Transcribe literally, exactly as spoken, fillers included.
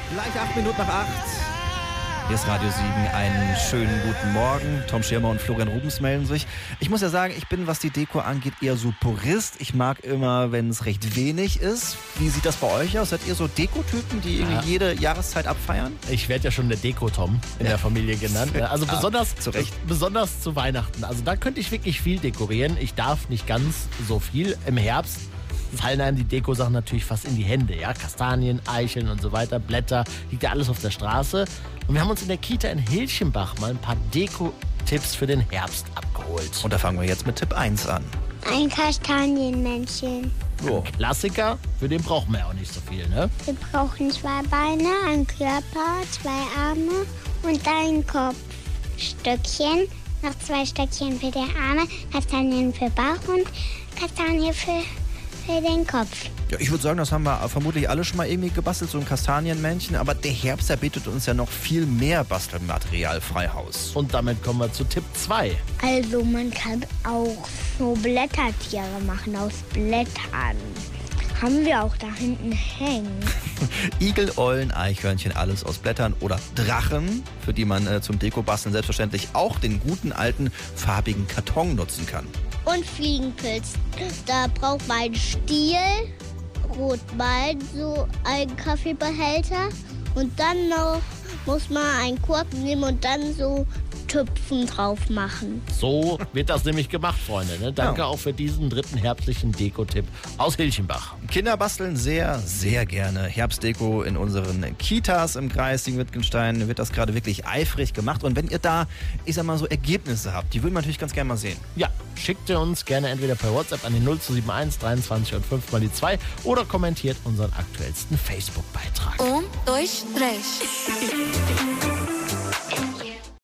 Gleich acht Minuten nach acht. Hier ist Radio sieben. Einen schönen guten Morgen. Tom Schirmer und Florian Rubens melden sich. Ich muss ja sagen, ich bin, was die Deko angeht, eher so Purist. Ich mag immer, wenn es recht wenig ist. Wie sieht das bei euch aus? Seid ihr so Dekotypen, die irgendwie ja. jede Jahreszeit abfeiern? Ich werde ja schon der Deko-Tom in ja. der Familie genannt. Also ja, besonders, zu Recht. besonders zu Weihnachten. Also da könnte ich wirklich viel dekorieren. Ich darf nicht ganz so viel. Im Herbst fallen einem die Dekosachen natürlich fast in die Hände. Ja? Kastanien, Eicheln und so weiter, Blätter, liegt ja alles auf der Straße. Und wir haben uns in der Kita in Hilchenbach mal ein paar Deko-Tipps für den Herbst abgeholt. Und da fangen wir jetzt mit Tipp eins an. Ein Kastanienmännchen. So, Klassiker, für den brauchen wir ja auch nicht so viel, ne? Wir brauchen zwei Beine, einen Körper, zwei Arme und ein Kopfstückchen. Noch zwei Stöckchen für die Arme, Kastanien für Bauch und Kastanien für, für den Kopf. Ja, ich würde sagen, das haben wir vermutlich alle schon mal irgendwie gebastelt, so ein Kastanienmännchen. Aber der Herbst, der bietet uns ja noch viel mehr Bastelmaterial frei Haus. Und damit kommen wir zu Tipp zwei. Also man kann auch so Blättertiere machen aus Blättern. Haben wir auch da hinten hängen. Igel, Eulen, Eichhörnchen, alles aus Blättern. Oder Drachen, für die man äh, zum Deko-Basteln selbstverständlich auch den guten alten farbigen Karton nutzen kann. Und Fliegenpilz. Da braucht man einen Stiel, Rotwein, so einen Kaffeebehälter. Und dann noch muss man einen Korken nehmen und dann so Tüpfen drauf machen. So wird das nämlich gemacht, Freunde. Ne? Danke ja. auch für diesen dritten herbstlichen Deko-Tipp aus Hilchenbach. Kinder basteln sehr, sehr gerne Herbstdeko in unseren Kitas im Kreis Siegen-Wittgenstein. Wird das gerade wirklich eifrig gemacht. Und wenn ihr da, ich sag mal so, Ergebnisse habt, die würden wir natürlich ganz gerne mal sehen. Ja, schickt ihr uns gerne entweder per WhatsApp an die null zwei sieben eins dreiundzwanzig und fünf mal die zwei oder kommentiert unseren aktuellsten Facebook-Beitrag. Und durch Strich.